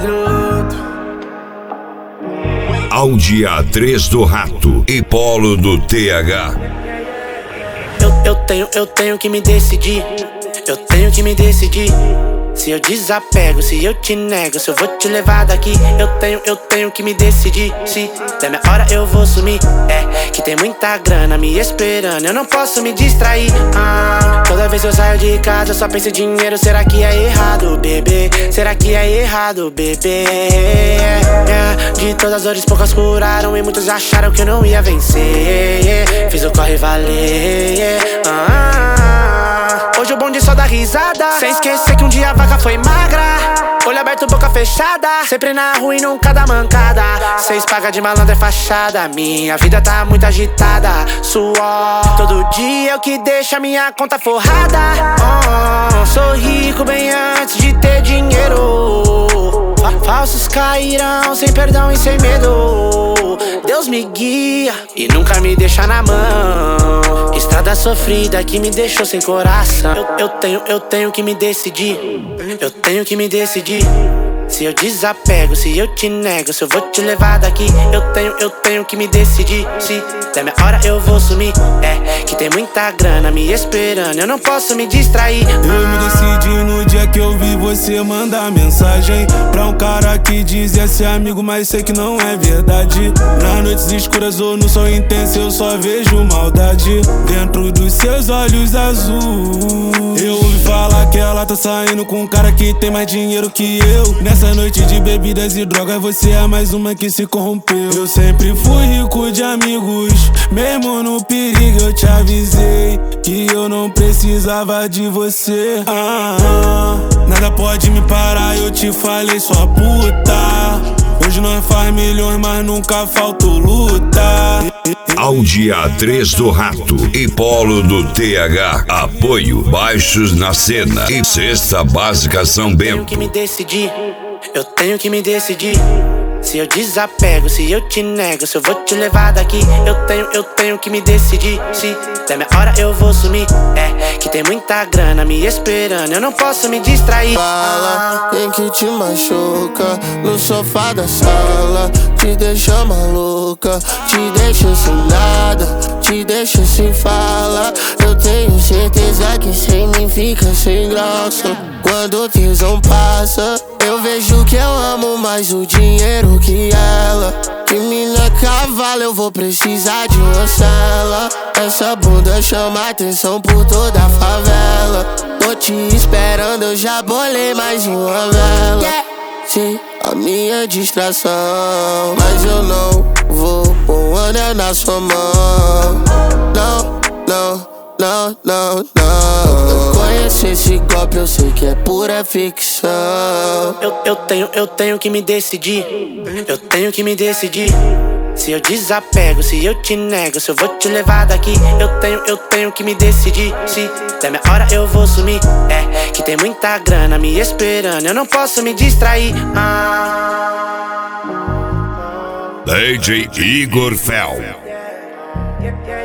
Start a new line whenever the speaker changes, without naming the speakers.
Audi A3 do Rato e Polo do TH.
Eu tenho que me decidir. Eu tenho que me decidir. Se eu desapego, se eu te nego, se eu vou te levar daqui. Eu tenho que me decidir. Se der minha hora eu vou sumir. É que tem muita grana me esperando, eu não posso me distrair. Toda vez que eu saio de casa eu só penso em dinheiro. Será que é errado, bebê? Será que é errado, bebê? De todas as dores poucas curaram e muitos acharam que eu não ia vencer. Fiz o corre valer. Hoje o bonde só dá risada, sem esquecer que um dia a vaca foi magra. Olho aberto, boca fechada, sempre na rua e nunca dá mancada. Cês paga de malandro é fachada, minha vida tá muito agitada. Suor, todo dia é o que deixa minha conta forrada. Sou rico bem antes de ter dinheiro. Falsos cairão sem perdão e sem medo. Deus me guia e nunca me deixa na mão. Estrada sofrida que me deixou sem coração. Eu tenho que me decidir. Eu tenho que me decidir. Se eu desapego, se eu te nego, se eu vou te levar daqui. Eu tenho que me decidir. Se der minha hora eu vou sumir. É que tem muita grana me esperando, eu não posso me distrair.
Eu me decidi no dia que eu vi você mandar mensagem pra um cara que dizia ser amigo, mas sei que não é verdade. Nas noites escuras ou no sol intenso eu só vejo maldade dentro dos seus olhos azuis. Eu ouvi falar que ela tá saindo com um cara que tem mais dinheiro que eu. Nessa noite de bebidas e drogas você é mais uma que se corrompeu. Eu sempre fui rico de amigos, mesmo no perigo eu te avisei que eu não precisava de você. Nada pode me parar, eu te falei, sua puta. Hoje nós faz milhões, mas nunca faltou luta.
Audi A3 do Rato e Polo do TH. Apoio Baixos na Cena e Cesta Básica São Bento.
Eu tenho que me decidir. Eu tenho que me decidir. Se eu desapego, se eu te nego, se eu vou te levar daqui. Eu tenho que me decidir. Se der minha hora eu vou sumir. É que tem muita grana me esperando, eu não posso me distrair.
Fala, quem que te machuca no sofá da sala, te deixa maluca, te deixa sem nada, te deixa sem fala. Eu tenho certeza que sem mim fica sem graça. Quando o tesão passa, eu vejo que eu amo mais o dinheiro que ela. Que mina cavalo, eu vou precisar de uma cela. Essa bunda chama atenção por toda a favela. Tô te esperando, eu já bolei mais uma vela. Sim, a minha distração, mas eu não vou pôr um anel na sua mão. Não, não, não, não, não. Conheço esse golpe, eu sei que é pura ficção.
Eu tenho que me decidir. Eu tenho que me decidir. Se eu desapego, se eu te nego, se eu vou te levar daqui. Eu tenho que me decidir. Se der minha hora eu vou sumir. É que tem muita grana me esperando, eu não posso me distrair.
DJ Igor Fel.